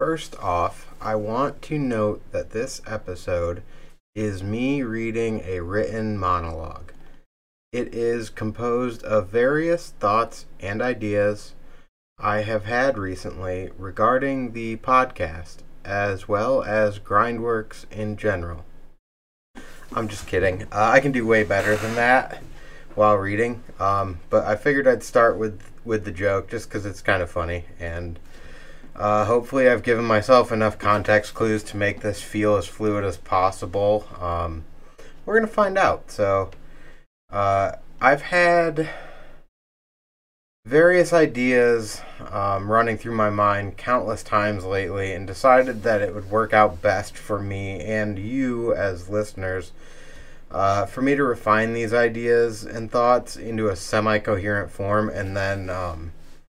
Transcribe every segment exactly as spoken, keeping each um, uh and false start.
First off, I want to note that this episode is me reading a written monologue. It is composed of various thoughts and ideas I have had recently regarding the podcast, as well as Grindworks in general. I'm just kidding. Uh, I can do way better than that while reading, um, but I figured I'd start with, with the joke just because it's kind of funny, and uh, hopefully I've given myself enough context clues to make this feel as fluid as possible. Um, we're going to find out. So, uh, I've had various ideas um, running through my mind countless times lately and decided that it would work out best for me and you as listeners uh, for me to refine these ideas and thoughts into a semi-coherent form, and then um,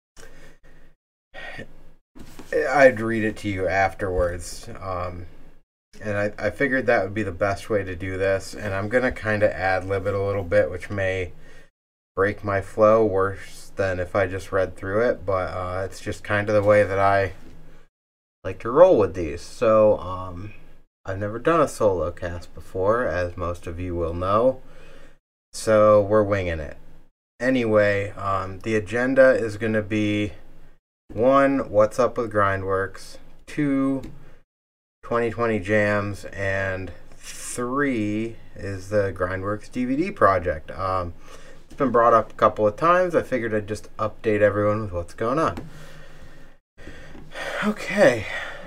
I'd read it to you afterwards. Um, and I, I figured that would be the best way to do this, and I'm going to kind of ad-lib it a little bit, which may break my flow worse than if I just read through it, but uh, it's just kind of the way that I like to roll with these. So, um, I've never done a solo cast before, as most of you will know, so we're winging it. Anyway, um, the agenda is going to be one, what's up with Grindworks, two, twenty twenty jams, and three is the Grindworks D V D project. Um, it's been brought up a couple of times. I figured I'd just update everyone with what's going on. Okay.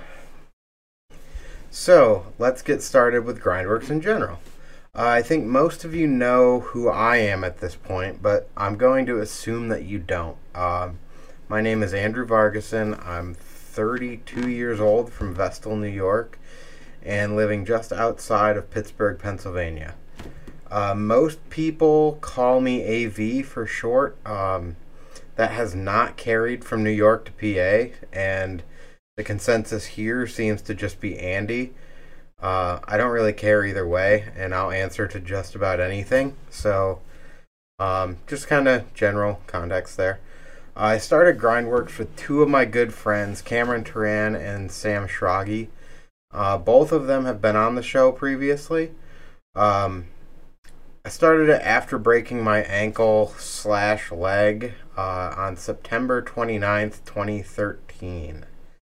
So, let's get started with Grindworks in general. Uh, I think most of you know who I am at this point, but I'm going to assume that you don't. Um, my name is Andrew Vargason. I'm thirty-two years old from Vestal, New York, and living just outside of Pittsburgh, Pennsylvania. Uh, most people call me A V for short. Um, that has not carried from New York to P A, and the consensus here seems to just be Andy. Uh, I don't really care either way, and I'll answer to just about anything. So, um, just kind of general context there. I started Grindworks with two of my good friends, Cameron Turan and Sam Schragi. Uh, both of them have been on the show previously. Um, I started it after breaking my ankle slash leg uh, on September twenty-ninth, twenty thirteen.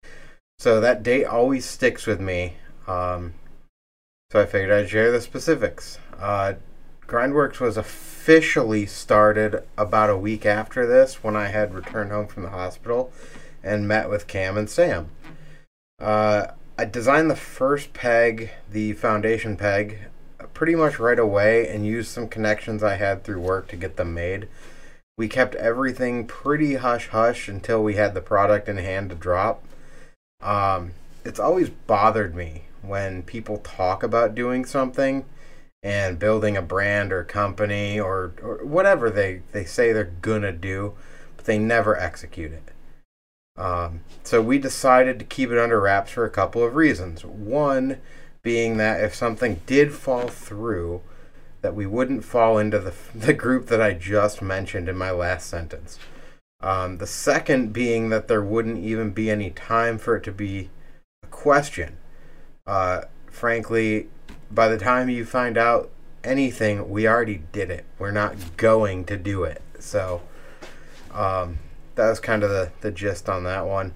So that date always sticks with me. Um, so I figured I'd share the specifics. Uh, Grindworks was officially started about a week after this, when I had returned home from the hospital and met with Cam and Sam. Uh, I designed the first peg, the foundation peg, pretty much right away and used some connections I had through work to get them made. We kept everything pretty hush-hush until we had the product in hand to drop. Um, it's always bothered me when people talk about doing something and building a brand or company or, or whatever they, they say they're gonna do, but they never execute it. Um, so we decided to keep it under wraps for a couple of reasons. One being that if something did fall through, that we wouldn't fall into the, the group that I just mentioned in my last sentence. Um, the second being that there wouldn't even be any time for it to be a question. Uh, frankly, by the time you find out anything, we already did it. We're not going to do it. So, um, that was kind of the, the gist on that one.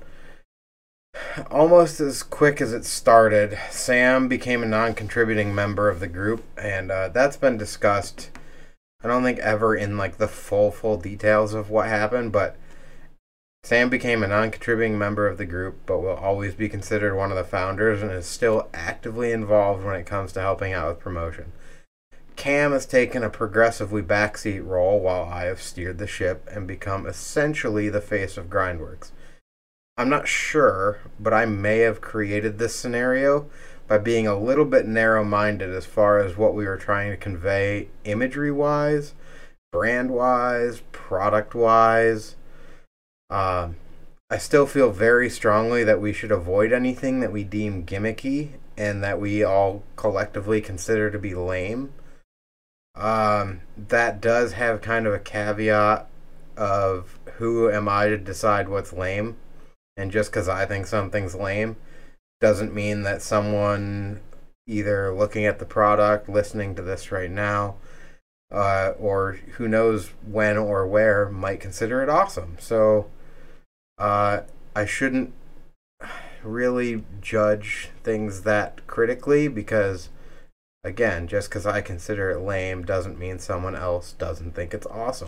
Almost as quick as it started, Sam became a non-contributing member of the group, and uh, that's been discussed, I don't think ever in like the full, full details of what happened, but Sam became a non-contributing member of the group, but will always be considered one of the founders and is still actively involved when it comes to helping out with promotion. Cam has taken a progressively backseat role while I have steered the ship and become essentially the face of Grindworks. I'm not sure, but I may have created this scenario by being a little bit narrow-minded as far as what we were trying to convey imagery-wise, brand-wise, product-wise. Um, I still feel very strongly that we should avoid anything that we deem gimmicky and that we all collectively consider to be lame. Um, that does have kind of a caveat of who am I to decide what's lame. And just because I think something's lame doesn't mean that someone either looking at the product, listening to this right now, uh, or who knows when or where might consider it awesome. So uh, I shouldn't really judge things that critically because, again, just because I consider it lame doesn't mean someone else doesn't think it's awesome.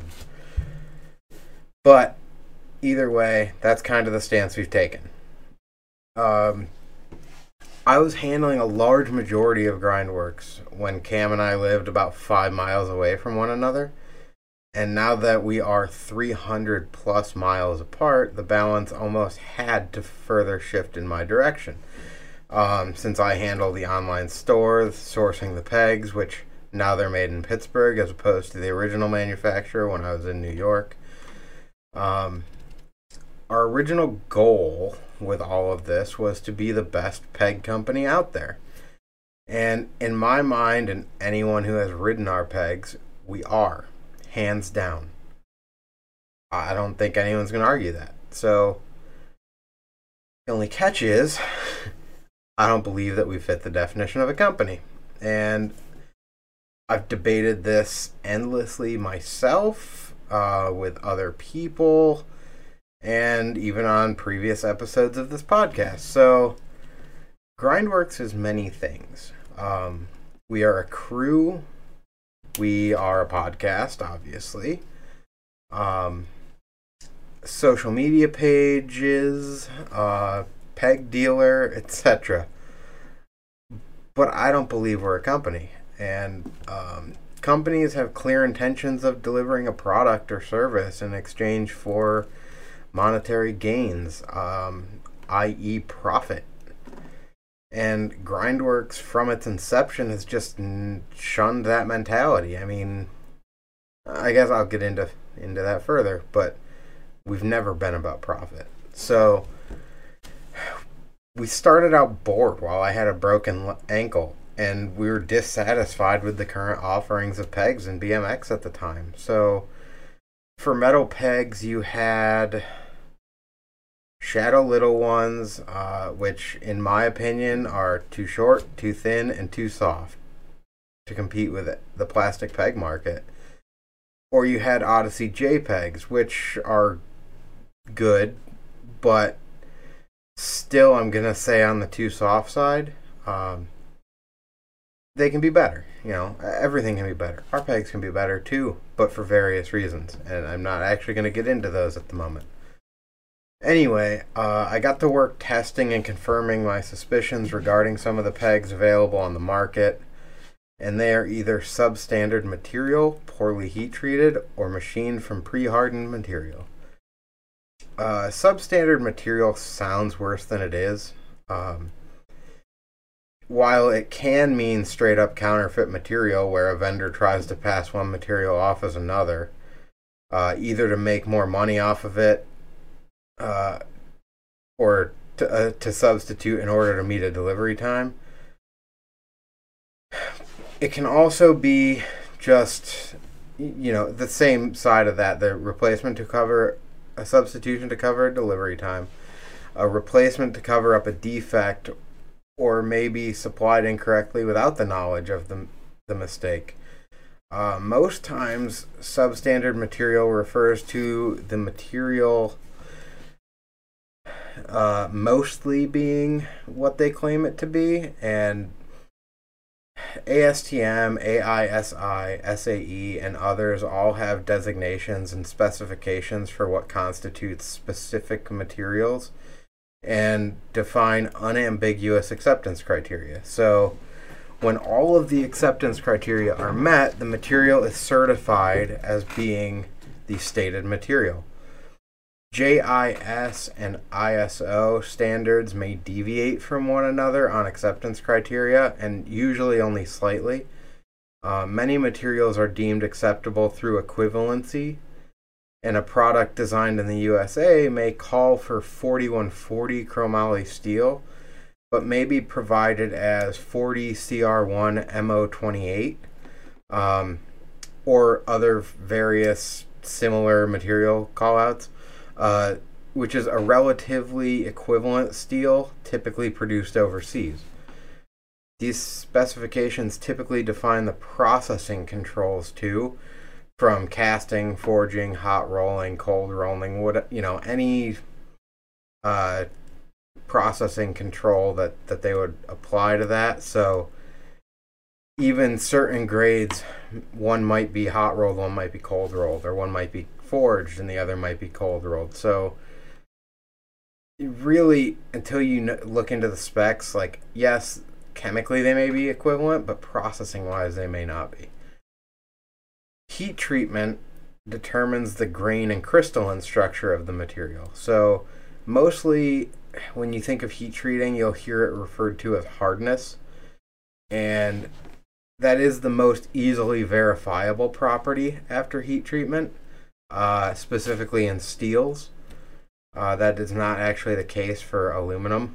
But either way, that's kind of the stance we've taken. Um, I was handling a large majority of Grindworks when Cam and I lived about five miles away from one another. And now that we are three hundred plus miles apart, the balance almost had to further shift in my direction. Um, since I handle the online store, sourcing the pegs, which now they're made in Pittsburgh as opposed to the original manufacturer when I was in New York. Um, our original goal with all of this was to be the best peg company out there. And in my mind, and anyone who has ridden our pegs, we are. Hands down. I don't think anyone's going to argue that. So, the only catch is, I don't believe that we fit the definition of a company. And I've debated this endlessly myself, uh, with other people, and even on previous episodes of this podcast. So, Grindworks is many things. Um, we are a crew. We are a podcast, obviously. Um, social media pages, uh, peg dealer, et cetera. But I don't believe we're a company. And um, companies have clear intentions of delivering a product or service in exchange for monetary gains, um, that is profit. And Grindworks, from its inception, has just shunned that mentality. I mean, I guess I'll get into into that further, but we've never been about profit. So we started out bored while I had a broken ankle, and we were dissatisfied with the current offerings of pegs and B M X at the time. So for metal pegs, you had Shadow Little Ones, uh, which in my opinion are too short, too thin, and too soft to compete with it, the plastic peg market. Or you had Odyssey JPEGs, which are good, but still I'm going to say on the too soft side. Um, they can be better. You know, everything can be better. Our pegs can be better too, but for various reasons. And I'm not actually going to get into those at the moment. Anyway, uh, I got to work testing and confirming my suspicions regarding some of the pegs available on the market, and they are either substandard material, poorly heat-treated, or machined from pre-hardened material. Uh, substandard material sounds worse than it is. Um, while it can mean straight-up counterfeit material where a vendor tries to pass one material off as another, uh, either to make more money off of it, Uh, or to, uh, to substitute in order to meet a delivery time. It can also be just, you know, the same side of that, the replacement to cover a substitution to cover a delivery time, a replacement to cover up a defect, or maybe supplied incorrectly without the knowledge of the, the mistake. Uh, most times, substandard material refers to the material Uh, mostly being what they claim it to be, and A S T M, A I S I, S A E, and others all have designations and specifications for what constitutes specific materials and define unambiguous acceptance criteria. So when all of the acceptance criteria are met, the material is certified as being the stated material. J I S and I S O standards may deviate from one another on acceptance criteria, and usually only slightly. Uh, many materials are deemed acceptable through equivalency, and a product designed in the U S A may call for forty-one forty chromoly steel, but may be provided as forty C R one M O twenty-eight, um, or other various similar material callouts. Uh, which is a relatively equivalent steel typically produced overseas. These specifications typically define the processing controls too, from casting, forging, hot rolling, cold rolling, what you know, any uh, processing control that, that they would apply to that. So even certain grades, one might be hot rolled, one might be cold rolled, or one might be forged and the other might be cold rolled. So really, until you look into the specs, like, yes, chemically they may be equivalent, but processing wise they may not be. Heat treatment determines the grain and crystalline structure of the material. So mostly when you think of heat treating, you'll hear it referred to as hardness, and that is the most easily verifiable property after heat treatment, uh, specifically in steels. Uh, that is not actually the case for aluminum.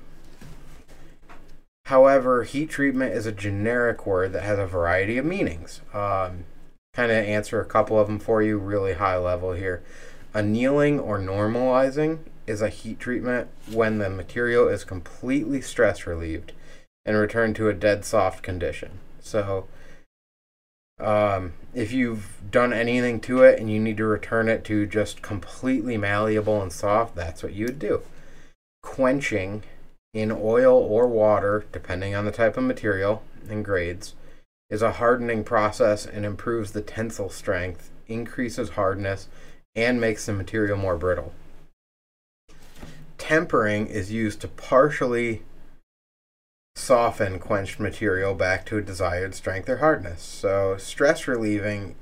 However, heat treatment is a generic word that has a variety of meanings. Um, kind of answer a couple of them for you really high level here. Annealing or normalizing is a heat treatment when the material is completely stress relieved and returned to a dead soft condition. So um, if you've done anything to it and you need to return it to just completely malleable and soft, that's what you would do. Quenching in oil or water, depending on the type of material and grades, is a hardening process and improves the tensile strength, increases hardness, and makes the material more brittle. Tempering is used to partially soften quenched material back to a desired strength or hardness. So stress relieving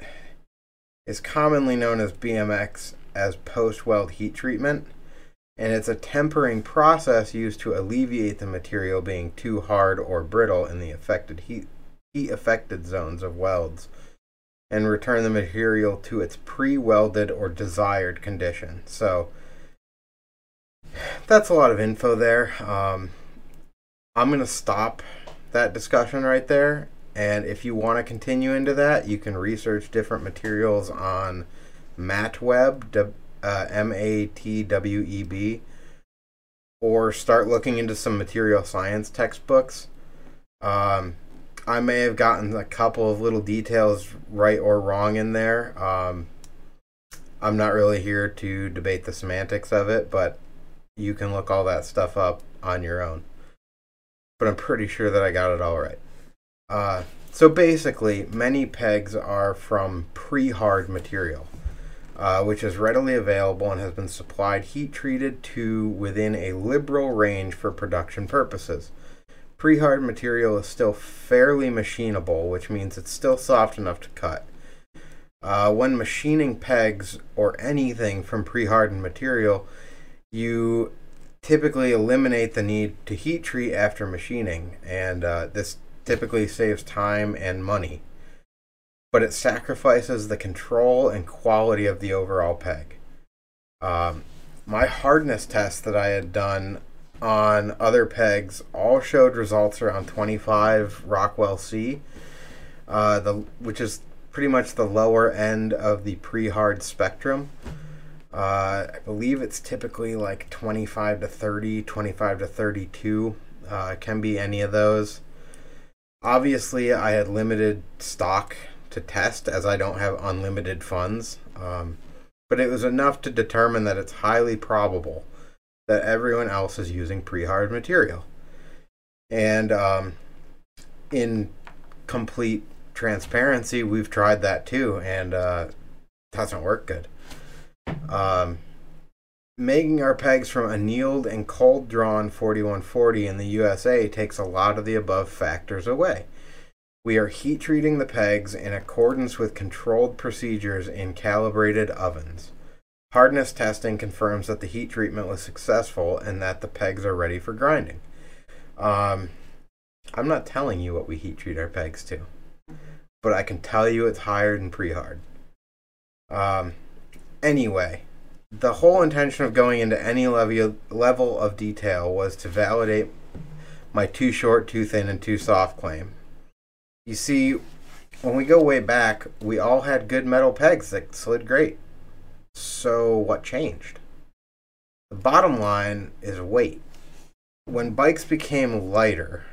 is commonly known as B M X as post-weld heat treatment, and it's a tempering process used to alleviate the material being too hard or brittle in the affected heat, heat affected zones of welds and return the material to its pre-welded or desired condition. So that's a lot of info there. Um, I'm going to stop that discussion right there, and if you want to continue into that, you can research different materials on MatWeb, uh, M A T W E B, or start looking into some material science textbooks. Um, I may have gotten a couple of little details right or wrong in there. Um, I'm not really here to debate the semantics of it, but you can look all that stuff up on your own. But I'm pretty sure that I got it all right. Uh, so basically, many pegs are from pre-hard material, uh, which is readily available and has been supplied heat-treated to within a liberal range for production purposes. Pre-hard material is still fairly machinable, which means it's still soft enough to cut. Uh, when machining pegs or anything from pre-hardened material, you typically eliminate the need to heat treat after machining, and uh, this typically saves time and money, but it sacrifices the control and quality of the overall peg. Um, my hardness tests that I had done on other pegs all showed results around twenty-five Rockwell C, uh, the which is pretty much the lower end of the pre-hard spectrum. Uh, I believe it's typically like twenty-five to thirty, twenty-five to thirty-two. Uh, it can be any of those. Obviously, I had limited stock to test as I don't have unlimited funds, um, but it was enough to determine that it's highly probable that everyone else is using pre-hard material. And um, in complete transparency, we've tried that too, and uh, it doesn't work good. Um, making our pegs from annealed and cold drawn forty-one forty in the U S A takes a lot of the above factors away. We are heat treating the pegs in accordance with controlled procedures in calibrated ovens. Hardness testing confirms that the heat treatment was successful and that the pegs are ready for grinding. Um, I'm not telling you what we heat treat our pegs to, but I can tell you it's higher than pre-hard. Um, anyway, the whole intention of going into any level level of detail was to validate my too short, too thin, and too soft claim. You see, when we go way back, we all had good metal pegs that slid great. So what changed? The bottom line is weight. When bikes became lighter,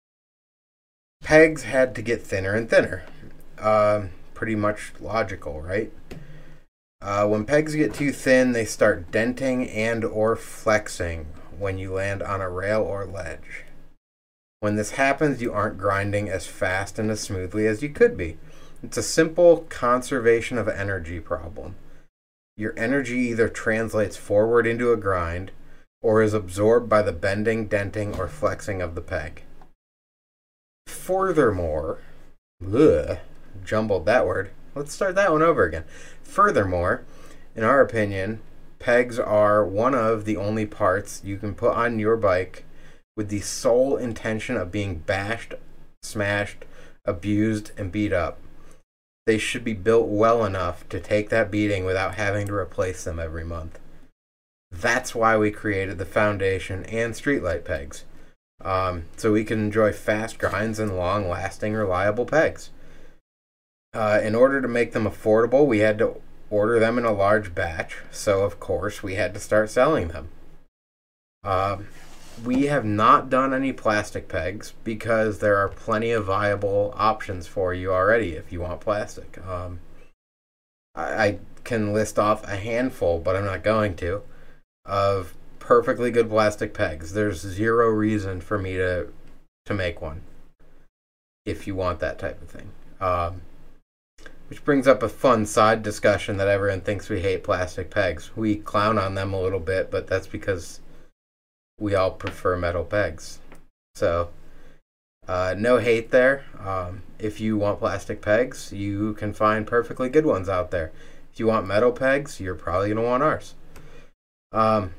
pegs had to get thinner and thinner. Uh, pretty much logical, right? Uh, when pegs get too thin, they start denting and or flexing when you land on a rail or ledge. When this happens, you aren't grinding as fast and as smoothly as you could be. It's a simple conservation of energy problem. Your energy either translates forward into a grind or is absorbed by the bending, denting, or flexing of the peg. Furthermore, ugh, jumbled that word. Let's start that one over again. Furthermore, in our opinion, pegs are one of the only parts you can put on your bike with the sole intention of being bashed, smashed, abused, and beat up. They should be built well enough to take that beating without having to replace them every month. That's why we created the foundation and streetlight pegs, um, so we can enjoy fast grinds and long-lasting, reliable pegs. Uh, in order to make them affordable, we had to order them in a large batch, so of course we had to start selling them. Uh, we have not done any plastic pegs because there are plenty of viable options for you already if you want plastic. Um, I, I can list off a handful, but I'm not going to, of perfectly good plastic pegs. There's zero reason for me to to make one if you want that type of thing. Um, which brings up a fun side discussion that everyone thinks we hate plastic pegs. We clown on them a little bit, but that's because we all prefer metal pegs. So, uh, no hate there. Um, if you want plastic pegs, you can find perfectly good ones out there. If you want metal pegs, you're probably going to want ours. Um,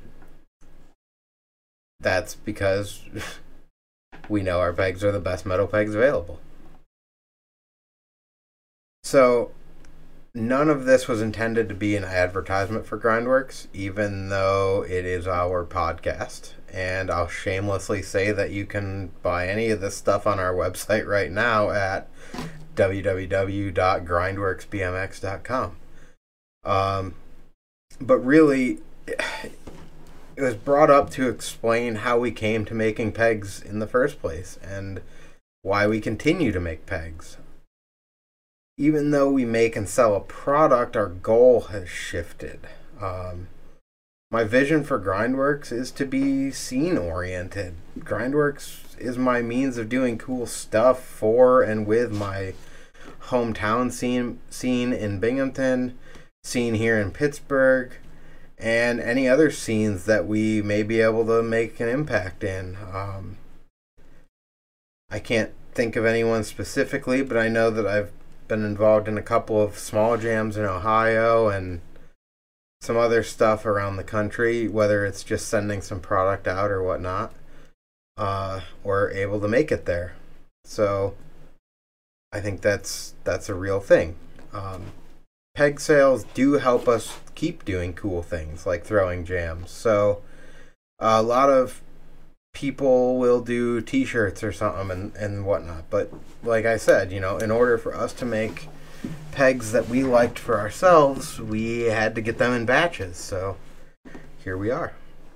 that's because we know our pegs are the best metal pegs available. So, none of this was intended to be an advertisement for Grindworks, even though it is our podcast. And I'll shamelessly say that you can buy any of this stuff on our website right now at w w w dot grindworks b m x dot com. Um, but really, it was brought up to explain how we came to making pegs in the first place and why we continue to make pegs. Even though we make and sell a product, our goal has shifted. Um, my vision for Grindworks is to be scene-oriented. Grindworks is my means of doing cool stuff for and with my hometown scene, scene in Binghamton, scene here in Pittsburgh, and any other scenes that we may be able to make an impact in. Um, I can't think of anyone specifically, but I know that I've been involved in a couple of small jams in Ohio and some other stuff around the country, whether it's just sending some product out or whatnot, uh, or able to make it there. So I think that's that's a real thing. Um, peg sales do help us keep doing cool things like throwing jams. So a lot of people will do t-shirts or something and, and whatnot. But like I said, you know, in order for us to make pegs that we liked for ourselves, we had to get them in batches. So here we are.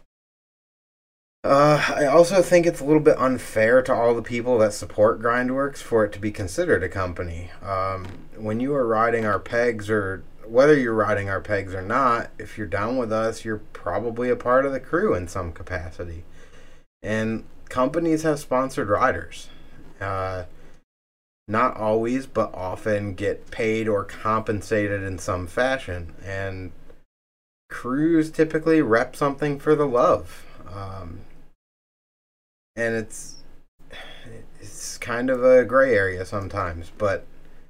Uh, I also think it's a little bit unfair to all the people that support Grindworks for it to be considered a company. Um, when you are riding our pegs, or whether you're riding our pegs or not, if you're down with us, you're probably a part of the crew in some capacity. And companies have sponsored riders. Uh, not always, but often get paid or compensated in some fashion. And crews typically rep something for the love. Um, and it's it's kind of a gray area sometimes, but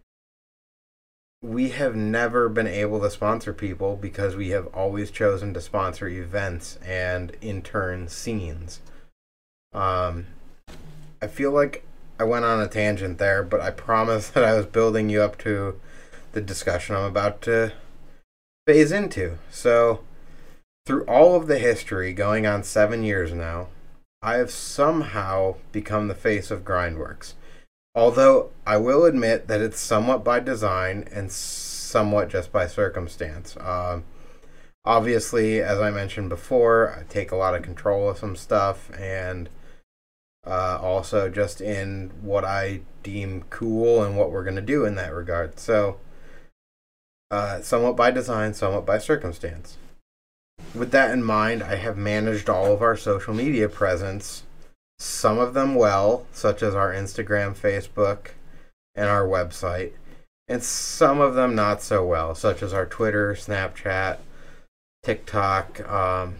we have never been able to sponsor people because we have always chosen to sponsor events and in turn scenes. Um, I feel like I went on a tangent there, but I promise that I was building you up to the discussion I'm about to phase into. So, through all of the history, going on seven years now, I have somehow become the face of Grindworks. Although I will admit that it's somewhat by design and somewhat just by circumstance. Um, Obviously, as I mentioned before, I take a lot of control of some stuff, and uh, also just in what I deem cool and what we're going to do in that regard. So, uh, somewhat by design, somewhat by circumstance. With that in mind, I have managed all of our social media presence, some of them well, such as our Instagram, Facebook, and our website, and some of them not so well, such as our Twitter, Snapchat, TikTok, um,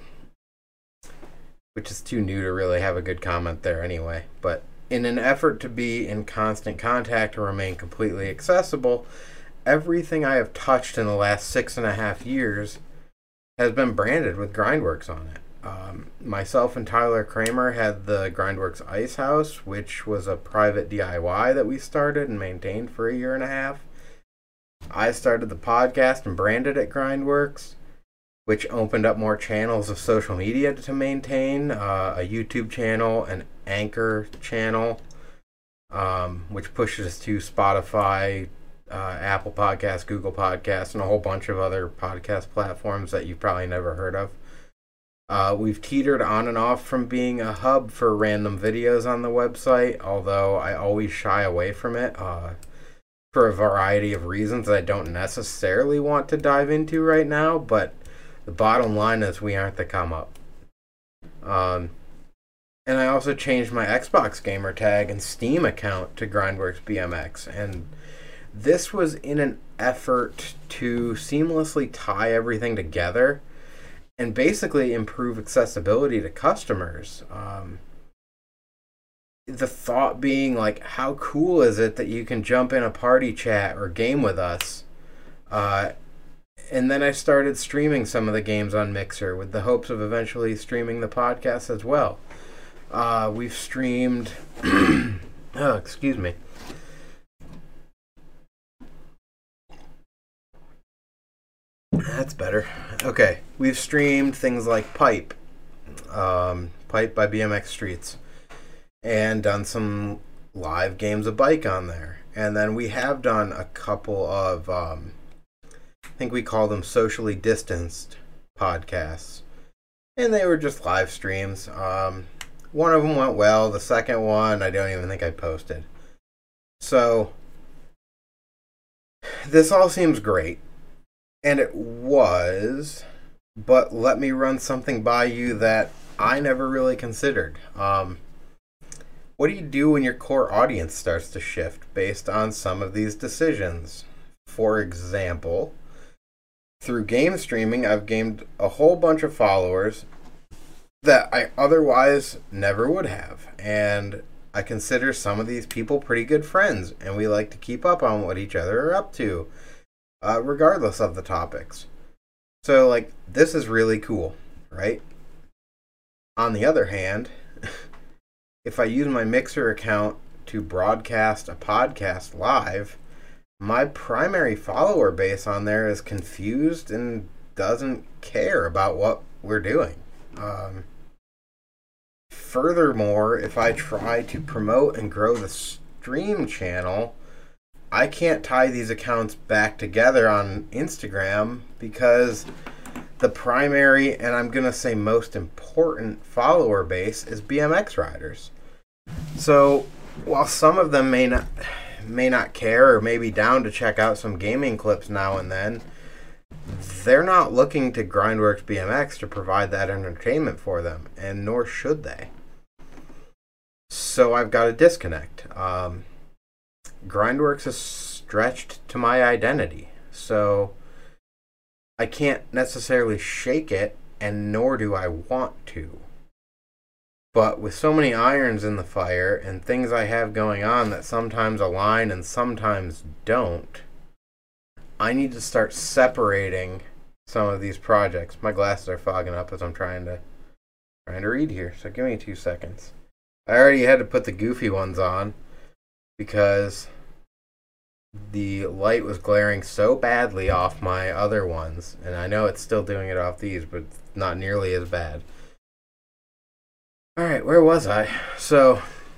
which is too new to really have a good comment there anyway. But in an effort to be in constant contact and remain completely accessible, everything I have touched in the last six and a half years has been branded with Grindworks on it. Um, myself and Tyler Kramer had the Grindworks Ice House, which was a private D I Y that we started and maintained for a year and a half. I started the podcast and branded it Grindworks, which opened up more channels of social media to maintain, uh, a YouTube channel, an Anchor channel, um, which pushes us to Spotify, uh, Apple Podcasts, Google Podcasts, and a whole bunch of other podcast platforms that you've probably never heard of. Uh, we've teetered on and off from being a hub for random videos on the website, although I always shy away from it uh, for a variety of reasons that I don't necessarily want to dive into right now, but the bottom line is we aren't the come up. Um, and I also changed my Xbox gamer tag and Steam account to Grindworks B M X, and this was in an effort to seamlessly tie everything together and basically improve accessibility to customers. Um, the thought being, like, how cool is it that you can jump in a party chat or game with us? Uh, and then I started streaming some of the games on Mixer with the hopes of eventually streaming the podcast as well. Uh, we've streamed... oh, excuse me. That's better. Okay, we've streamed things like Pipe, um, Pipe by B M X Streets, and done some live games of bike on there. And then we have done a couple of, um, I think we call them socially distanced podcasts, and they were just live streams. Um, one of them went well. The second one, I don't even think I posted. So this all seems great. And it was, but let me run something by you that I never really considered. Um, what do you do when your core audience starts to shift based on some of these decisions? For example, through game streaming, I've gained a whole bunch of followers that I otherwise never would have. And I consider some of these people pretty good friends, and we like to keep up on what each other are up to. Uh, regardless of the topics. So, like, this is really cool, right? On the other hand, if I use my Mixer account to broadcast a podcast live, my primary follower base on there is confused and doesn't care about what we're doing. Um, furthermore, if I try to promote and grow the stream channel, I can't tie these accounts back together on Instagram because the primary, and I'm going to say most important follower base is B M X riders. So while some of them may not may not care or may be down to check out some gaming clips now and then, they're not looking to Grindworks B M X to provide that entertainment for them, and nor should they. So I've got a disconnect. Um, Grindworks is stretched to my identity, so I can't necessarily shake it, and nor do I want to. But with so many irons in the fire and things I have going on that sometimes align and sometimes don't, I need to start separating some of these projects. My glasses are fogging up as I'm trying to trying to read here, so give me two seconds. I already had to put the goofy ones on because the light was glaring so badly off my other ones, and I know it's still doing it off these, but not nearly as bad. Alright, where was I? So,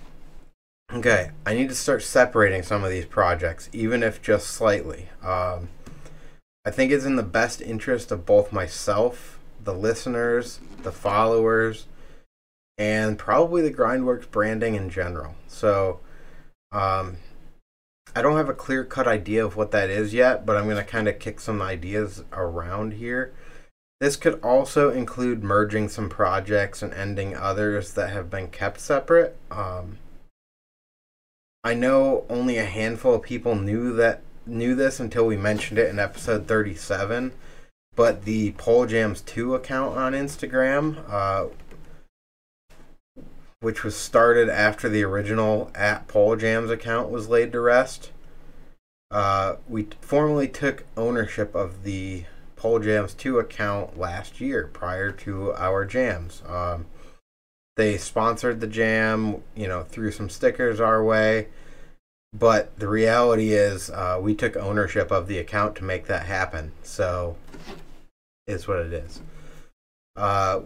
okay, I need to start separating some of these projects, even if just slightly. Um, I think it's in the best interest of both myself, the listeners, the followers, and probably the Grindworks branding in general. So, um, I don't have a clear-cut idea of what that is yet, but I'm going to kind of kick some ideas around here. This could also include merging some projects and ending others that have been kept separate. Um, I know only a handful of people knew that knew this until we mentioned it in episode thirty-seven, but the Pole Jams two account on Instagram, uh, which was started after the original at Pole Jams account was laid to rest, uh, we formally took ownership of the Pole Jams two account last year prior to our jams. Um, they sponsored the jam, you know, threw some stickers our way. But the reality is, uh, we took ownership of the account to make that happen. So, it's what it is. Uh,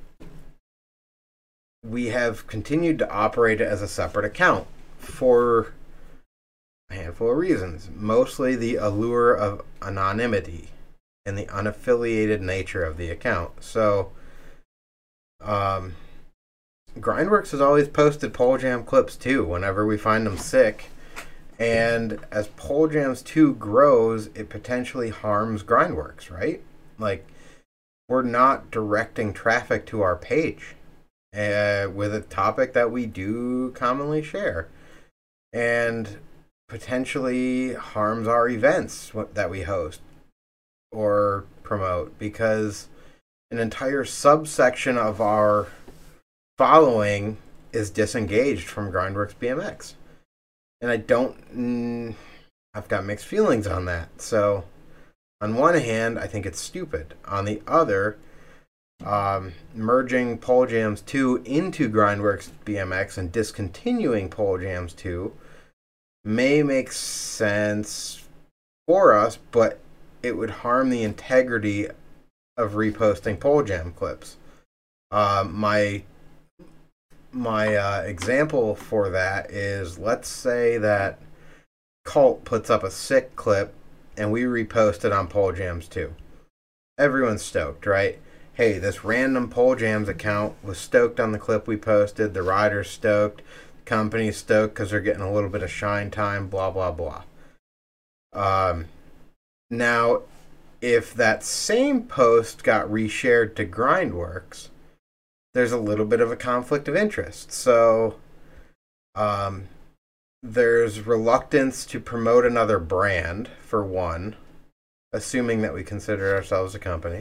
we have continued to operate it as a separate account for a handful of reasons. Mostly the allure of anonymity and the unaffiliated nature of the account. So, um, Grindworks has always posted Pole Jam clips too, whenever we find them sick. And as Pole Jams two grows, it potentially harms Grindworks, right? Like, we're not directing traffic to our page uh, with a topic that we do commonly share. And potentially harms our events that we host or promote, because an entire subsection of our following is disengaged from Grindworks B M X. And I don't, mm, I've got mixed feelings on that. So, on one hand, I think it's stupid. On the other, um, merging Pole Jams two into Grindworks B M X and discontinuing Pole Jams two may make sense for us, but it would harm the integrity of reposting Pole Jam clips. Uh, my My uh, example for that is, let's say that Cult puts up a sick clip and we repost it on Pole Jams two. Everyone's stoked, right? Hey, this random Pole Jams account was stoked on the clip we posted. The rider's stoked. The company's stoked because they're getting a little bit of shine time, blah, blah, blah. Um, now, if that same post got reshared to Grindworks, there's a little bit of a conflict of interest. So, um, there's reluctance to promote another brand, for one, assuming that we consider ourselves a company.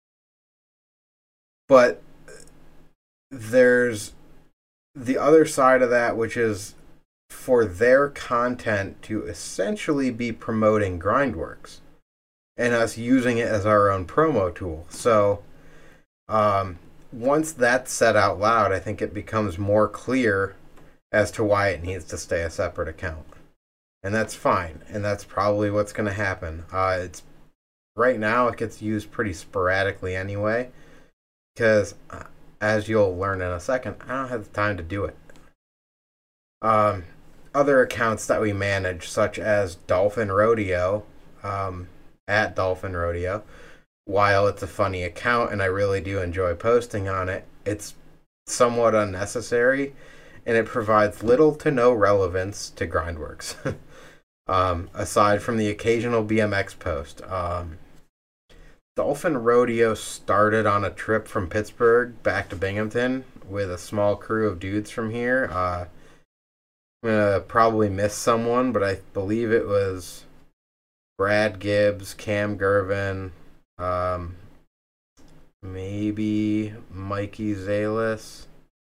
But there's the other side of that, which is for their content to essentially be promoting Grindworks and us using it as our own promo tool. So, um, once that's said out loud, I think it becomes more clear as to why it needs to stay a separate account. And that's fine. And that's probably what's going to happen. Uh, it's right now, it gets used pretty sporadically anyway. Because, uh, as you'll learn in a second, I don't have the time to do it. Um, other accounts that we manage, such as Dolphin Rodeo, um, at Dolphin Rodeo, while it's a funny account and I really do enjoy posting on it, it's somewhat unnecessary and it provides little to no relevance to Grindworks. um, aside from the occasional B M X post. Um, Dolphin Rodeo started on a trip from Pittsburgh back to Binghamton with a small crew of dudes from here. Uh, I'm going to probably miss someone, but I believe it was Brad Gibbs, Cam Gervin, Um, maybe Mikey Zalis,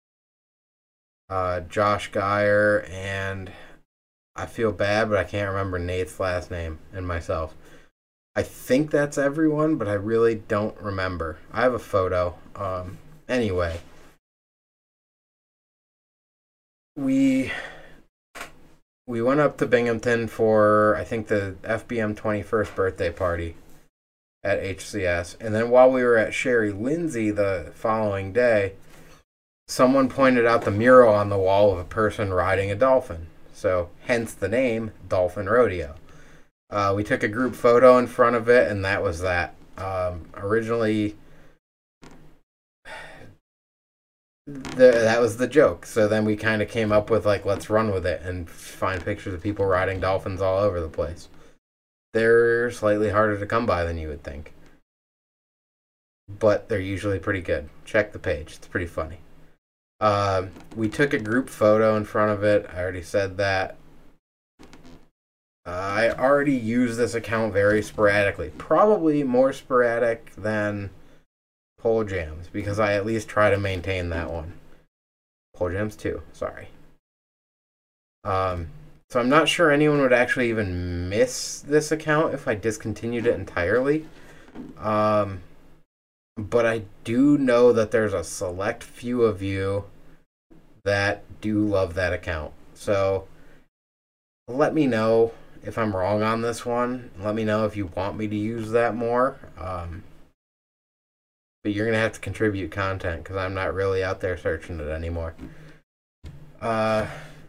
uh, Josh Geyer, and I feel bad, but I can't remember Nate's last name, and myself. I think that's everyone, but I really don't remember. I have a photo. Um, anyway, we we went up to Binghamton for, I think, the F B M twenty-first birthday party at H C S. And then while we were at Sherry Lindsay the following day, someone pointed out the mural on the wall of a person riding a dolphin. So, hence the name, Dolphin Rodeo. Uh, we took a group photo in front of it, and that was that. Um, originally, the, that was the joke. So then we kind of came up with, like, let's run with it and find pictures of people riding dolphins all over the place. They're slightly harder to come by than you would think, but they're usually pretty good. Check the page. It's pretty funny. Um, we took a group photo in front of it. I already said that. Uh, I already use this account very sporadically. Probably more sporadic than Pole Jams, because I at least try to maintain that one. Pole Jams two, sorry. Um, so I'm not sure anyone would actually even miss this account if I discontinued it entirely. Um, but I do know that there's a select few of you that do love that account. So let me know if I'm wrong on this one. Let me know if you want me to use that more. Um, but you're going to have to contribute content because I'm not really out there searching it anymore. Uh...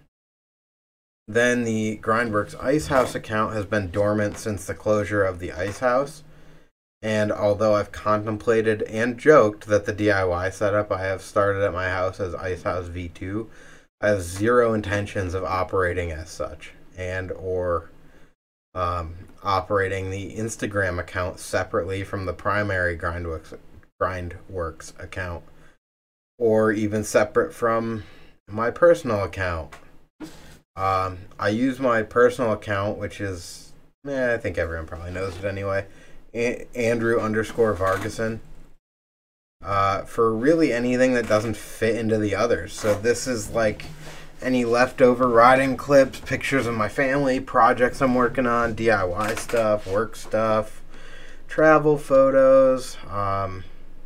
Then the Grindworks Icehouse account has been dormant since the closure of the Icehouse. And although I've contemplated and joked that the D I Y setup I have started at my house as Icehouse V two, I have zero intentions of operating as such, and or um, operating the Instagram account separately from the primary Grindworks, Grindworks account, or even separate from my personal account. Um, I use my personal account, which is, eh, I think everyone probably knows it anyway, A- Andrew underscore Vargason, uh, for really anything that doesn't fit into the others. So this is like any leftover riding clips, pictures of my family, projects I'm working on, D I Y stuff, work stuff, travel photos, um,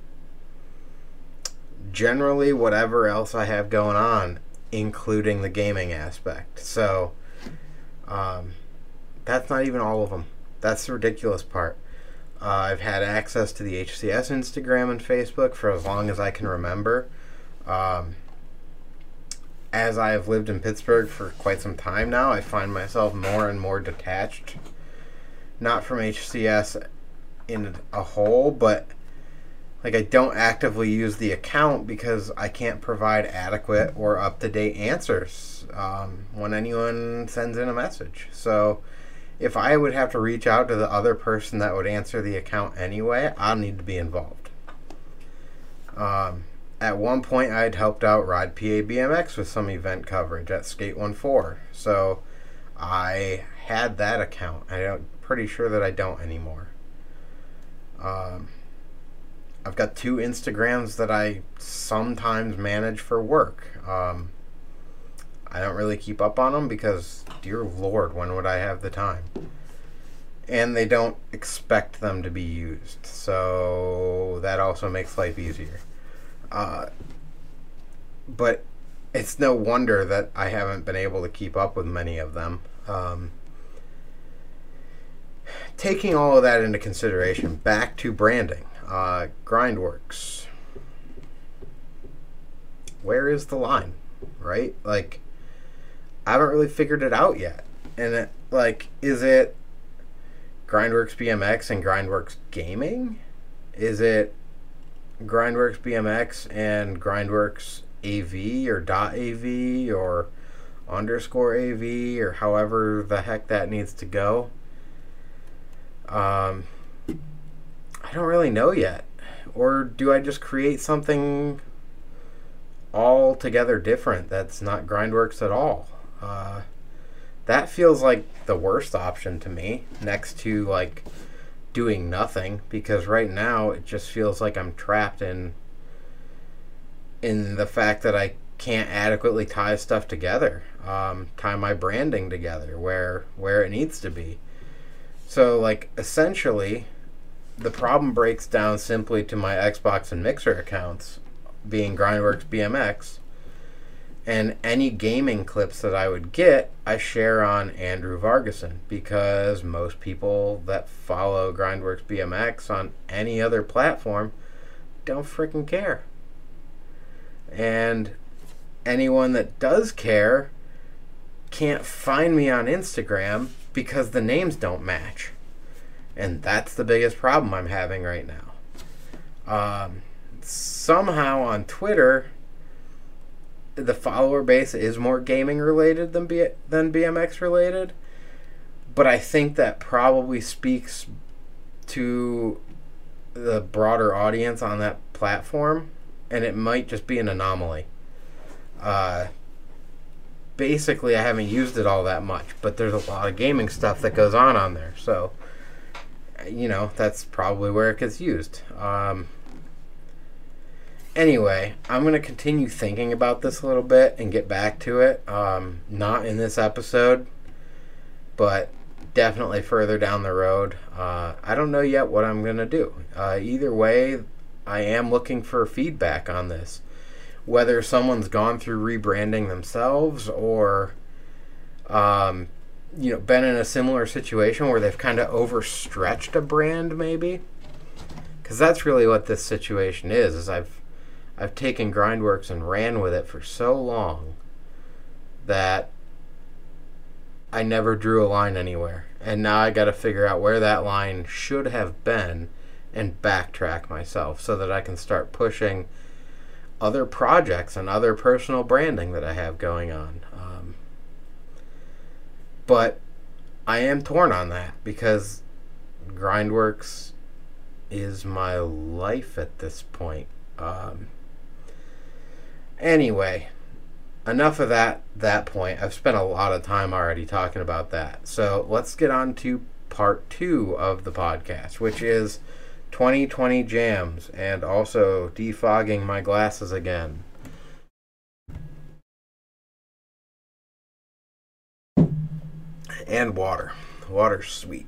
generally whatever else I have going on, including the gaming aspect. So um, that's not even all of them. That's the ridiculous part. Uh, I've had access to the H C S Instagram and Facebook for as long as I can remember. Um, as I have lived in Pittsburgh for quite some time now, I find myself more and more detached, not from H C S in a whole, but like I don't actively use the account because I can't provide adequate or up-to-date answers um, when anyone sends in a message. So if I would have to reach out to the other person that would answer the account anyway, I'll need to be involved. Um, at one point, I'd helped out Ride P A B M X with some event coverage at Skate one four. So I had that account. I'm pretty sure that I don't anymore. Um... I've got two Instagrams that I sometimes manage for work. Um, I don't really keep up on them because, dear Lord, when would I have the time? And they don't expect them to be used, so that also makes life easier. Uh, but it's no wonder that I haven't been able to keep up with many of them. Um, taking all of that into consideration, back to branding. Uh, Grindworks. Where is the line, right? Like, I haven't really figured it out yet. And, it, like, is it Grindworks B M X and Grindworks Gaming? Is it Grindworks B M X and Grindworks A V or .AV or underscore A V or however the heck that needs to go? Um... I don't really know yet. Or do I just create something altogether different that's not Grindworks at all? Uh, that feels like the worst option to me, next to like doing nothing, because right now it just feels like I'm trapped in in the fact that I can't adequately tie stuff together, um, tie my branding together where where it needs to be. So like essentially the problem breaks down simply to my Xbox and Mixer accounts being Grindworks B M X, and any gaming clips that I would get, I share on Andrew Vargason, because most people that follow Grindworks B M X on any other platform don't freaking care. And anyone that does care can't find me on Instagram because the names don't match. And that's the biggest problem I'm having right now. Um, somehow on Twitter, the follower base is more gaming related than B- than B M X related. But I think that probably speaks to the broader audience on that platform, and it might just be an anomaly. Uh, basically, I haven't used it all that much, but there's a lot of gaming stuff that goes on on there, so you know that's probably where it gets used. Um, anyway, I'm going to continue thinking about this a little bit and get back to it. Um, not in this episode, but definitely further down the road. Uh, I don't know yet what I'm going to do. Uh, either way, I am looking for feedback on this. Whether someone's gone through rebranding themselves or um, you know, been in a similar situation where they've kind of overstretched a brand, maybe. Because that's really what this situation is, is I've, I've taken Grindworks and ran with it for so long that I never drew a line anywhere. And now I got to figure out where that line should have been and backtrack myself so that I can start pushing other projects and other personal branding that I have going on. Um, but I am torn on that because Grindworks is my life at this point. Um, anyway, enough of that that point. I've spent a lot of time already talking about that. So let's get on to part two of the podcast, which is twenty twenty jams and also defogging my glasses again. And water. Water's sweet.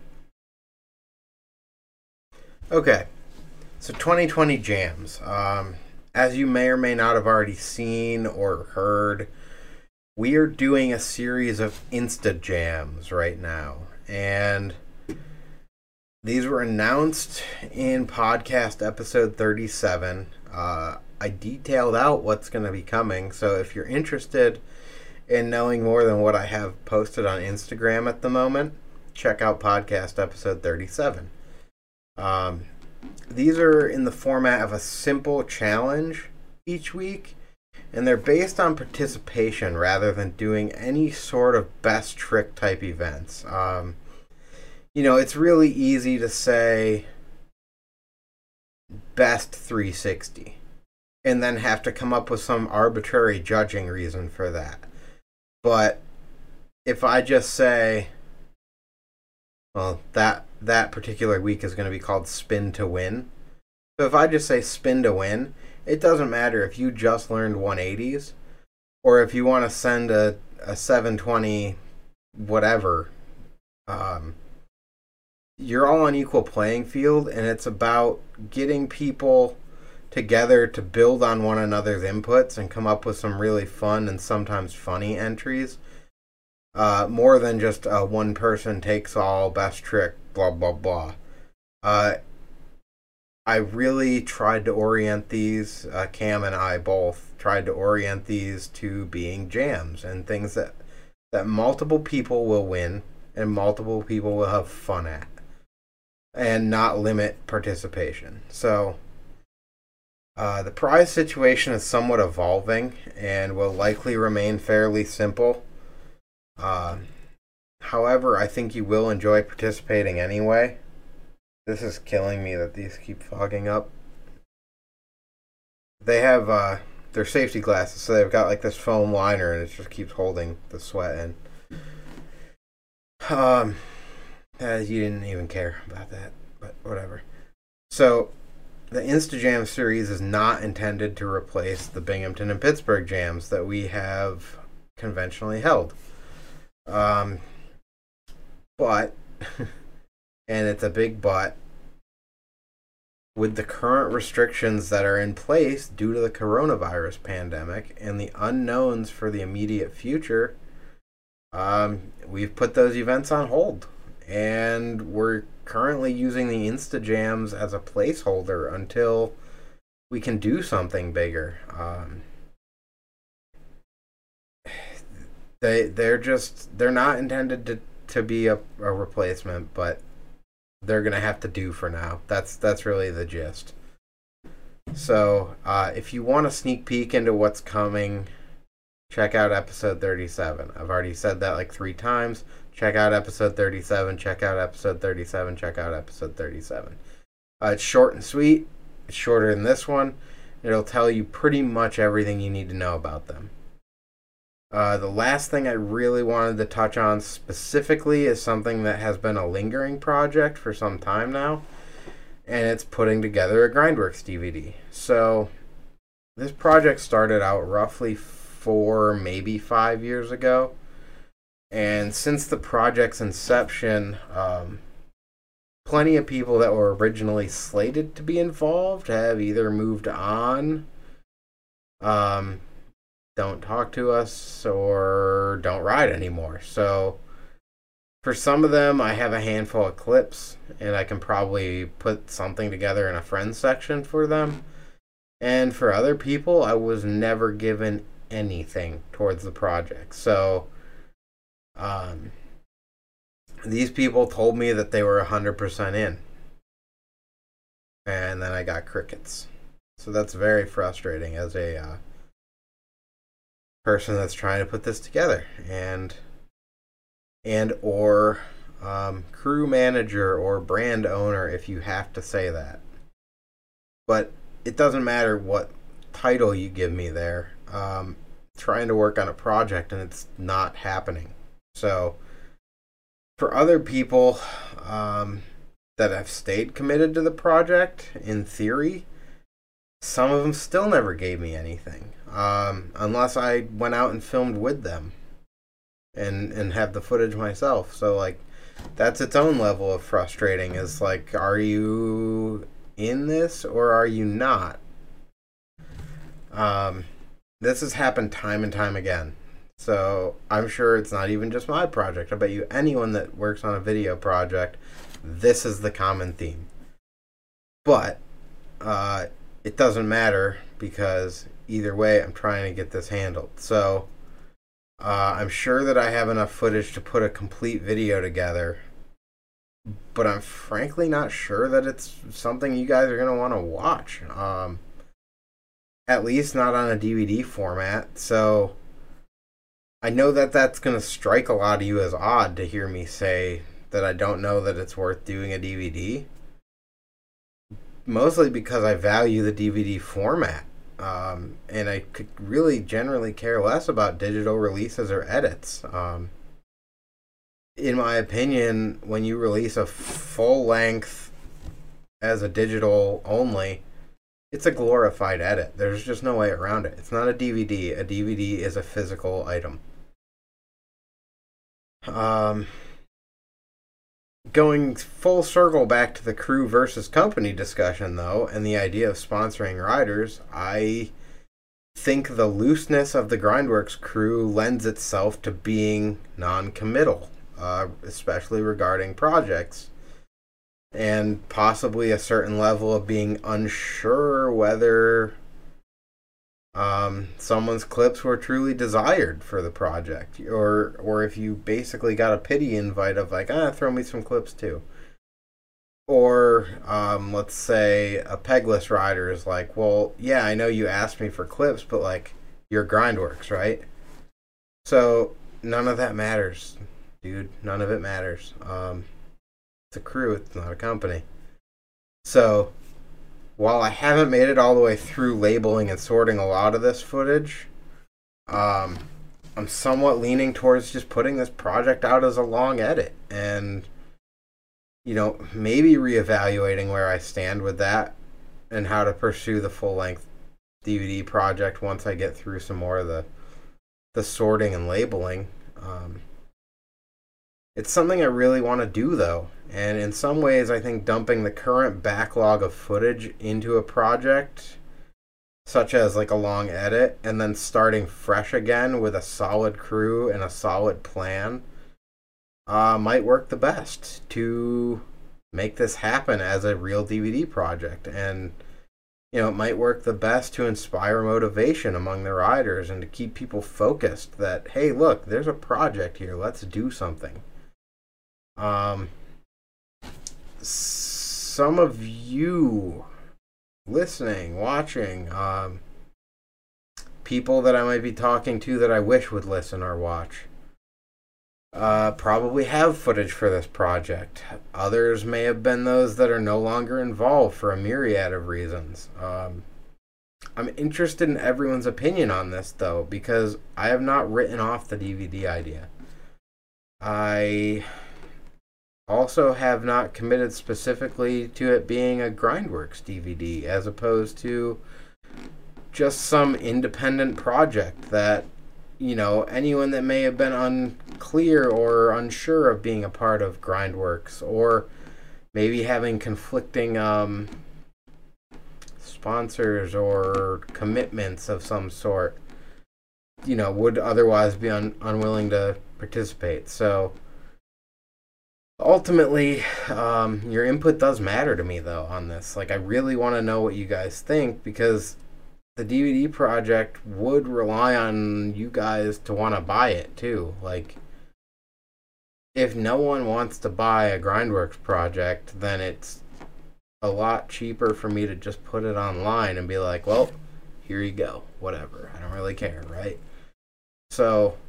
Okay, so twenty twenty jams. Um, as you may or may not have already seen or heard, we are doing a series of Insta jams right now. And these were announced in podcast episode thirty-seven. Uh, I detailed out what's going to be coming, so if you're interested in knowing more than what I have posted on Instagram at the moment, check out podcast episode thirty-seven. Um, these are in the format of a simple challenge each week, and they're based on participation rather than doing any sort of best trick type events. Um, You know, it's really easy to say best three sixty and then have to come up with some arbitrary judging reason for that. But if I just say, well, that that particular week is going to be called Spin to Win. So if I just say spin to win, it doesn't matter if you just learned one eighties or if you want to send a, a seven twenty whatever. Um, you're all on equal playing field, and it's about getting people together to build on one another's inputs and come up with some really fun and sometimes funny entries. Uh, more than just a one person takes all, best trick, blah, blah, blah. Uh, I really tried to orient these, uh, Cam and I both tried to orient these to being jams and things that, that multiple people will win and multiple people will have fun at, and not limit participation. So uh, the prize situation is somewhat evolving and will likely remain fairly simple. Uh, however, I think you will enjoy participating anyway. This is killing me that these keep fogging up. They have uh, their safety glasses, so they've got like this foam liner and it just keeps holding the sweat in. Um, uh, you didn't even care about that, but whatever. So, the InstaJam series is not intended to replace the Binghamton and Pittsburgh jams that we have conventionally held. Um, but, and it's a big but, with the current restrictions that are in place due to the coronavirus pandemic and the unknowns for the immediate future, um, we've put those events on hold. And we're currently using the InstaJams as a placeholder until we can do something bigger. Um, they they're just they're not intended to to be a, a replacement, but they're gonna have to do for now. That's that's really the gist. So uh, if you want a sneak peek into what's coming, check out episode thirty-seven. I've already said that like three times. Check out episode thirty-seven. Check out episode thirty-seven. Check out episode thirty-seven. Uh, it's short and sweet. It's shorter than this one. It'll tell you pretty much everything you need to know about them. Uh, the last thing I really wanted to touch on specifically is something that has been a lingering project for some time now, and it's putting together a Grindworks D V D. So this project started out roughly four, maybe five years ago, and since the project's inception, um, plenty of people that were originally slated to be involved have either moved on, um, don't talk to us, or don't ride anymore. So for some of them, I have a handful of clips, and I can probably put something together in a friends section for them. And for other people, I was never given anything towards the project. So um, these people told me that they were one hundred percent in. And then I got crickets. So that's very frustrating as a uh, person that's trying to put this together, and and or um, crew manager or brand owner, if you have to say that. But it doesn't matter what title you give me there. Um, trying to work on a project and it's not happening. So for other people um, that have stayed committed to the project, in theory, some of them still never gave me anything. Um, unless I went out and filmed with them and and have the footage myself. So like that's its own level of frustrating, is like, are you in this or are you not? Um, this has happened time and time again. So I'm sure it's not even just my project. I bet you anyone that works on a video project, this is the common theme. But uh, it doesn't matter, because either way, I'm trying to get this handled. So uh, I'm sure that I have enough footage to put a complete video together, but I'm frankly not sure that it's something you guys are going to want to watch. Um, at least not on a D V D format. So I know that that's going to strike a lot of you as odd to hear me say that I don't know that it's worth doing a D V D. Mostly because I value the D V D format. Um, and I could really generally care less about digital releases or edits. Um, in my opinion, when you release a full length as a digital only, it's a glorified edit. There's just no way around it. It's not a D V D. A D V D is a physical item. Um, going full circle back to the crew versus company discussion, though, and the idea of sponsoring riders, I think the looseness of the Grindworks crew lends itself to being non-committal, uh, especially regarding projects, and possibly a certain level of being unsure whether um, someone's clips were truly desired for the project, or or if you basically got a pity invite of like, ah, throw me some clips too. Or um, let's say a pegless rider is like, well, yeah, I know you asked me for clips, but like, you're Grindworks, right? So none of that matters, dude. None of it matters. Um, it's a crew. It's not a company. So while I haven't made it all the way through labeling and sorting a lot of this footage, um, I'm somewhat leaning towards just putting this project out as a long edit and, you know, maybe reevaluating where I stand with that and how to pursue the full-length D V D project once I get through some more of the the sorting and labeling. Um, it's something I really want to do, though. And in some ways, I think dumping the current backlog of footage into a project, such as like a long edit, and then starting fresh again with a solid crew and a solid plan, uh, might work the best to make this happen as a real D V D project. And, you know, it might work the best to inspire motivation among the riders and to keep people focused that, hey, look, there's a project here. Let's do something. Um, some of you listening, watching, um, people that I might be talking to that I wish would listen or watch, uh, probably have footage for this project. Others may have been those that are no longer involved for a myriad of reasons. Um, I'm interested in everyone's opinion on this, though, because I have not written off the D V D idea. I also have not committed specifically to it being a Grindworks D V D, as opposed to just some independent project that, you know, anyone that may have been unclear or unsure of being a part of Grindworks, or maybe having conflicting um, sponsors or commitments of some sort, you know, would otherwise be un- unwilling to participate. So ultimately, um, your input does matter to me, though, on this. Like, I really want to know what you guys think, because the D V D project would rely on you guys to want to buy it, too. Like, if no one wants to buy a Grindworks project, then it's a lot cheaper for me to just put it online and be like, well, here you go, whatever. I don't really care, right? So,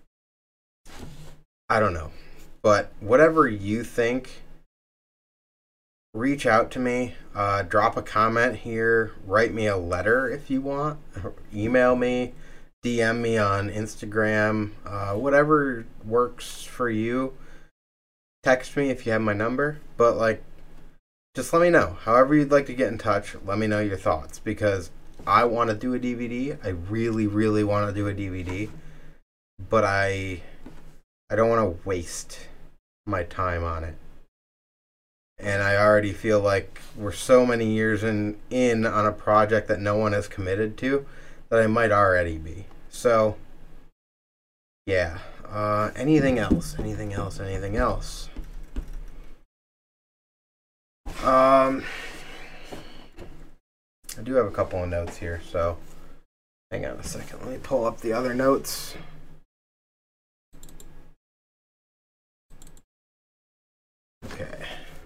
I don't know. But whatever you think, reach out to me. Uh, drop a comment here. Write me a letter if you want. Email me. D M me on Instagram. Uh, whatever works for you. Text me if you have my number. But, like, just let me know. However you'd like to get in touch, let me know your thoughts. Because I want to do a D V D. I really, really want to do a D V D. But I... I don't want to waste my time on it. And I already feel like we're so many years in, in on a project that no one has committed to that I might already be. So, yeah. Uh, anything else? Anything else? Anything else? Um, I do have a couple of notes here, so hang on a second. Let me pull up the other notes. Okay.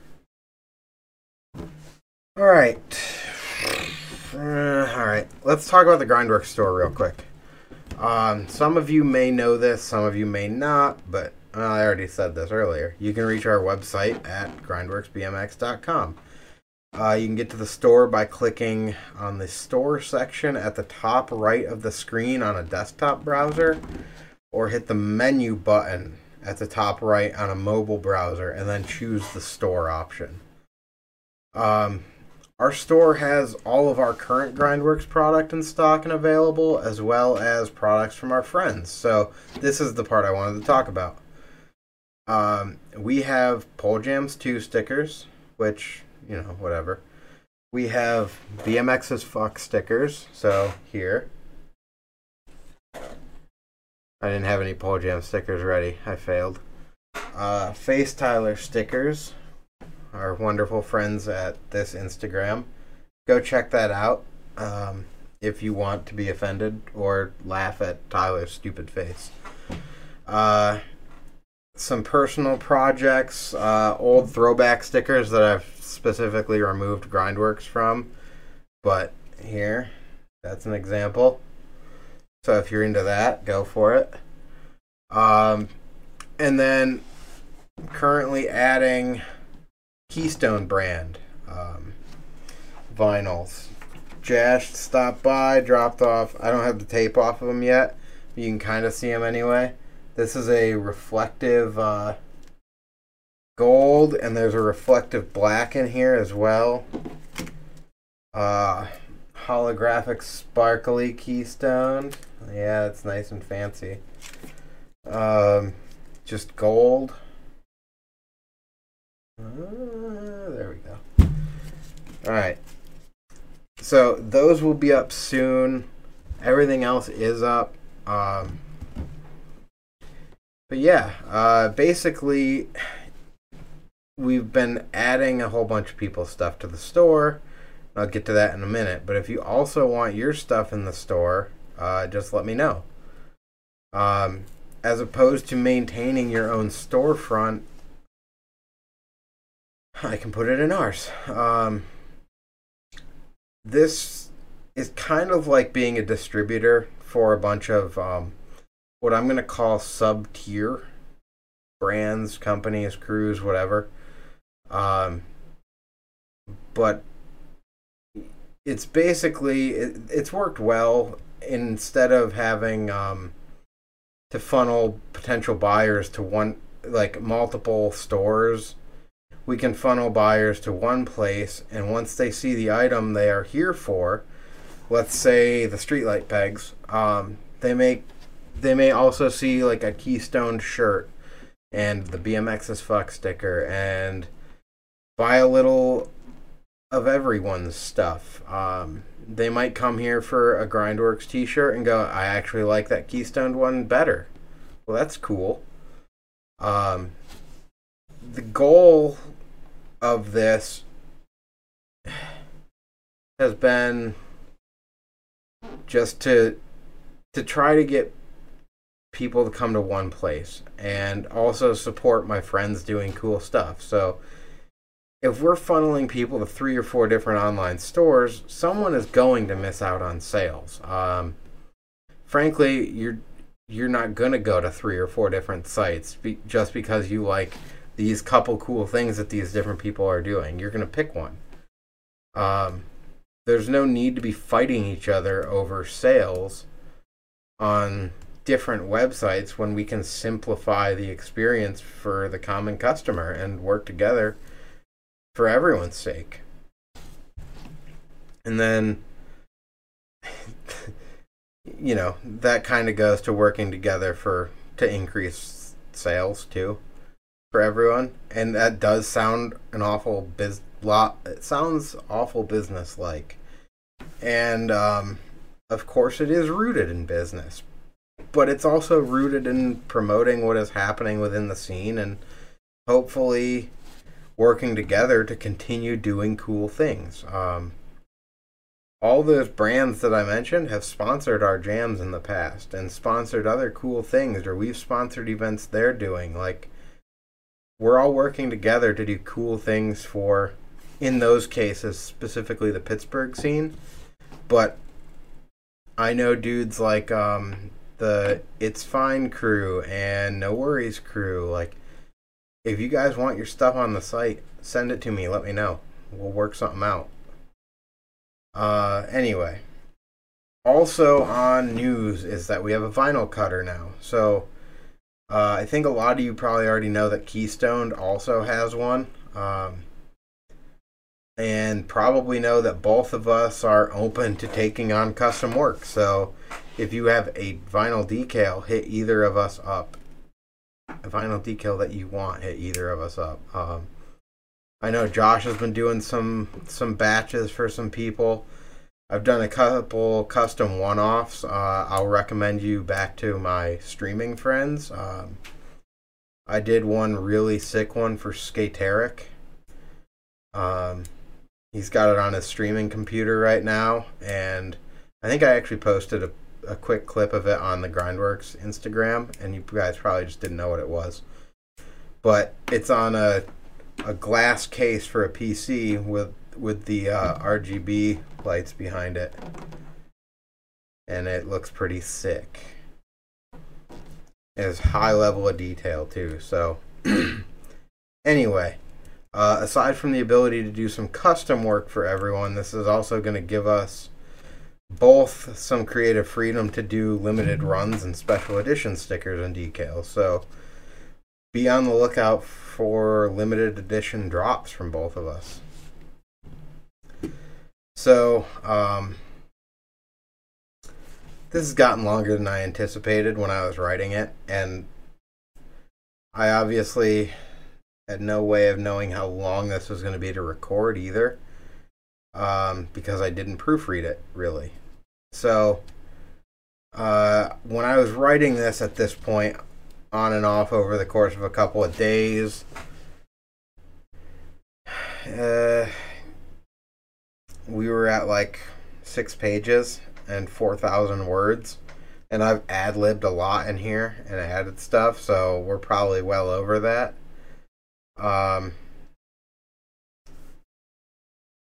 All right. Uh, all right. Let's talk about the Grindworks store real quick. Um, some of you may know this, some of you may not, but well, I already said this earlier. You can reach our website at grindworks b m x dot com. Uh, you can get to the store by clicking on the store section at the top right of the screen on a desktop browser, or hit the menu button at the top right on a mobile browser and then choose the store option. Um, our store has all of our current Grindworks product in stock and available, as well as products from our friends. So this is the part I wanted to talk about. Um, we have Pole Jams two stickers, which, you know, whatever. We have B M X as fuck stickers, so here. I didn't have any Pole Jam stickers ready. I failed. Uh, Face Tyler stickers. Our wonderful friends at this Instagram. Go check that out um, if you want to be offended or laugh at Tyler's stupid face. Uh, some personal projects. Uh, old throwback stickers that I've specifically removed Grindworks from. But here, that's an example. So if you're into that, go for it. Um, and then currently adding Keystone brand um, vinyls. Jash stopped by, dropped off. I don't have the tape off of them yet. But you can kind of see them anyway. This is a reflective uh, gold, and there's a reflective black in here as well. Uh, holographic sparkly Keystone. Yeah, it's nice and fancy. Um, just gold. Uh, there we go. Alright. So those will be up soon. Everything else is up. Um, but yeah, uh, basically, we've been adding a whole bunch of people's stuff to the store. I'll get to that in a minute. But if you also want your stuff in the store, uh, just let me know. Um, as opposed to maintaining your own storefront, I can put it in ours. Um, this is kind of like being a distributor for a bunch of um, what I'm going to call sub tier brands, companies, crews, whatever. Um, but it's basically it, it's worked well. Instead of having um, to funnel potential buyers to one, like multiple stores, we can funnel buyers to one place, and once they see the item they are here for, let's say the streetlight pegs, um, they may they may also see like a Keystone shirt and the B M X is fuck sticker, and buy a little of everyone's stuff. Um, they might come here for a Grindworks t-shirt and go, I actually like that Keystone one better. Well, that's cool. Um, the goal of this has been just to to try to get people to come to one place and also support my friends doing cool stuff. So if we're funneling people to three or four different online stores, someone is going to miss out on sales. Um, frankly, you're you're not gonna go to three or four different sites be, just because you like these couple cool things that these different people are doing. You're gonna pick one. Um, there's no need to be fighting each other over sales on different websites when we can simplify the experience for the common customer and work together for everyone's sake. And then, you know, that kind of goes to working together for to increase sales too for everyone. And that does sound an awful biz lot. It sounds awful business like, and um, of course, it is rooted in business, but it's also rooted in promoting what is happening within the scene and hopefully working together to continue doing cool things. Um, all those brands that I mentioned have sponsored our jams in the past and sponsored other cool things, or we've sponsored events they're doing. Like, we're all working together to do cool things for, in those cases, specifically the Pittsburgh scene. But I know dudes like um, the It's Fine crew and No Worries crew. Like, if you guys want your stuff on the site, send it to me. Let me know. We'll work something out. Uh, anyway, also on news is that we have a vinyl cutter now. So uh, I think a lot of you probably already know that Keystone also has one. Um, and probably know that both of us are open to taking on custom work. So if you have a vinyl decal, hit either of us up. A vinyl decal that you want, hit either of us up. Um, I know Josh has been doing some some batches for some people. I've done a couple custom one-offs. Uh, I'll recommend you back to my streaming friends. Um, I did one really sick one for Skateric. Um, he's got it on his streaming computer right now, and I think I actually posted a, a quick clip of it on the Grindworks Instagram, and you guys probably just didn't know what it was. But it's on a a glass case for a P C with with the uh, R G B lights behind it, and it looks pretty sick. It has high level of detail too. So anyway, uh, aside from the ability to do some custom work for everyone, this is also going to give us both some creative freedom to do limited runs and special edition stickers and decals. So be on the lookout for limited edition drops from both of us. So, um, this has gotten longer than I anticipated when I was writing it, and I obviously had no way of knowing how long this was going to be to record either, um, because I didn't proofread it, really. So, uh, when I was writing this at this point, on and off over the course of a couple of days, uh, we were at like six pages and four thousand words, and I've ad-libbed a lot in here and added stuff, so we're probably well over that. Um,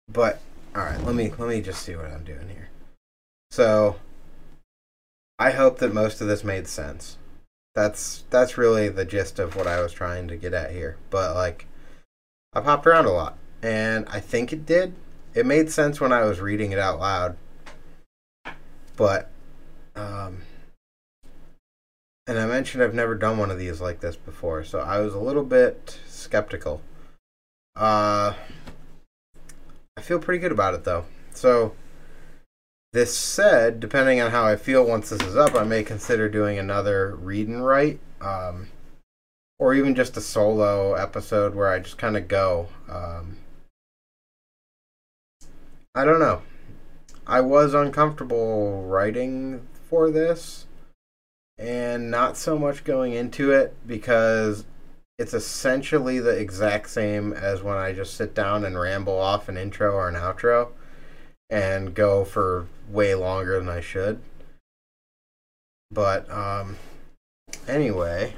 but all right, let me let me just see what I'm doing here. So, I hope that most of this made sense. That's that's really the gist of what I was trying to get at here. But like, I popped around a lot, and I think it did. It made sense when I was reading it out loud, but um, and I mentioned I've never done one of these like this before, so I was a little bit skeptical. Uh, I feel pretty good about it though. So, this said, depending on how I feel once this is up, I may consider doing another read and write, um, or even just a solo episode where I just kind of go. Um, I don't know. I was uncomfortable writing for this, and not so much going into it because it's essentially the exact same as when I just sit down and ramble off an intro or an outro and go for way longer than I should. But, um, anyway,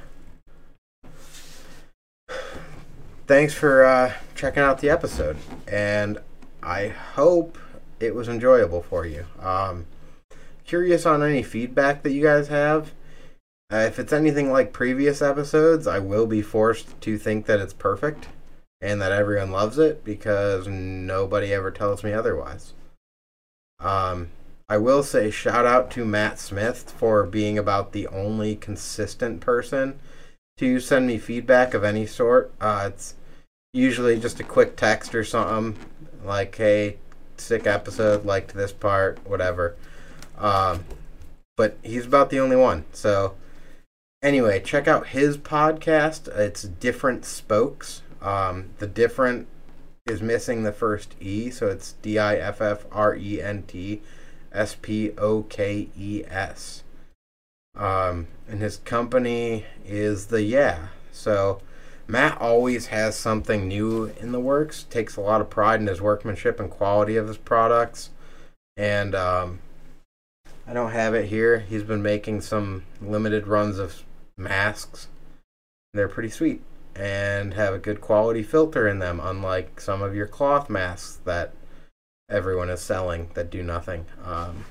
thanks for uh, checking out the episode, and I hope it was enjoyable for you. Um, curious on any feedback that you guys have. Uh, if it's anything like previous episodes, I will be forced to think that it's perfect and that everyone loves it because nobody ever tells me otherwise. Um, I will say shout out to Matt Smith for being about the only consistent person to send me feedback of any sort. Uh, it's usually just a quick text or something like, hey, sick episode, liked this part, whatever. Um, but he's about the only one. So anyway, check out his podcast. It's Different Spokes. Um, the different is missing the first E, so it's D I F F R E N T S P O K E S. Um, and his company is the Yeah. So Matt always has something new in the works, takes a lot of pride in his workmanship and quality of his products. And um, I don't have it here. He's been making some limited runs of masks. They're pretty sweet and have a good quality filter in them, unlike some of your cloth masks that everyone is selling that do nothing. Um,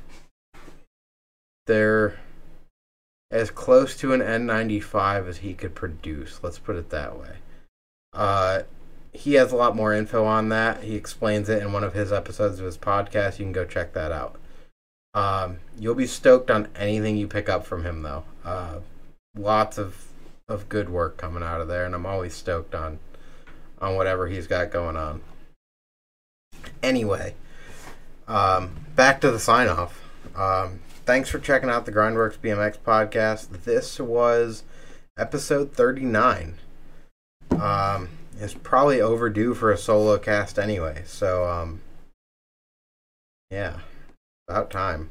they're as close to an N ninety-five as he could produce, let's put it that way. Uh, he has a lot more info on that. He explains it in one of his episodes of his podcast. You can go check that out. Um, you'll be stoked on anything you pick up from him, though. Uh, lots of of good work coming out of there, and I'm always stoked on on whatever he's got going on. Anyway, um, back to the sign off. Um, thanks for checking out the Grindworks B M X podcast. This was episode thirty-nine. Um, it's probably overdue for a solo cast anyway, so um, yeah, about time.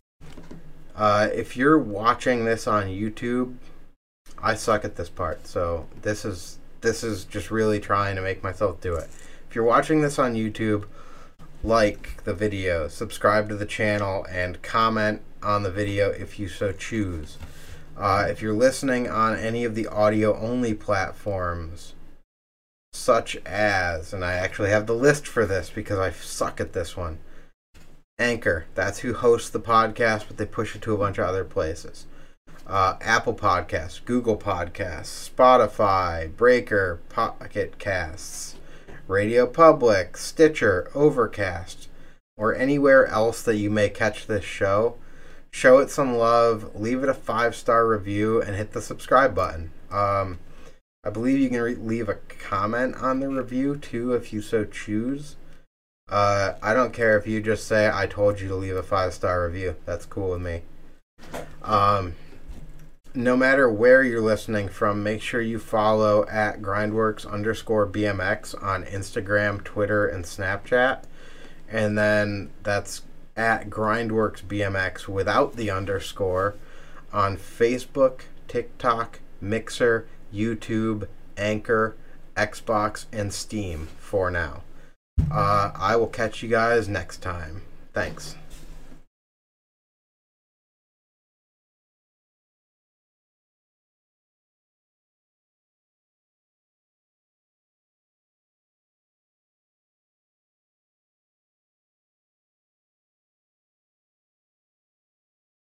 Uh, if you're watching this on YouTube, I suck at this part, so this is this is just really trying to make myself do it. If you're watching this on YouTube, like the video, subscribe to the channel, and comment on the video if you so choose. Uh, if you're listening on any of the audio-only platforms, such as, and I actually have the list for this because I suck at this one, Anchor, that's who hosts the podcast, but they push it to a bunch of other places. Uh, Apple Podcasts, Google Podcasts, Spotify, Breaker, Pocket Casts, Radio Public, Stitcher, Overcast, or anywhere else that you may catch this show. Show it some love, leave it a five-star review, and hit the subscribe button. Um, I believe you can re- leave a comment on the review, too, if you so choose. Uh, I don't care if you just say, I told you to leave a five-star review. That's cool with me. Um... No matter where you're listening from, make sure you follow at Grindworks underscore B M X on Instagram, Twitter, and Snapchat. And then that's at Grindworks B M X without the underscore on Facebook, TikTok, Mixer, YouTube, Anchor, Xbox, and Steam for now. Uh, I will catch you guys next time. Thanks.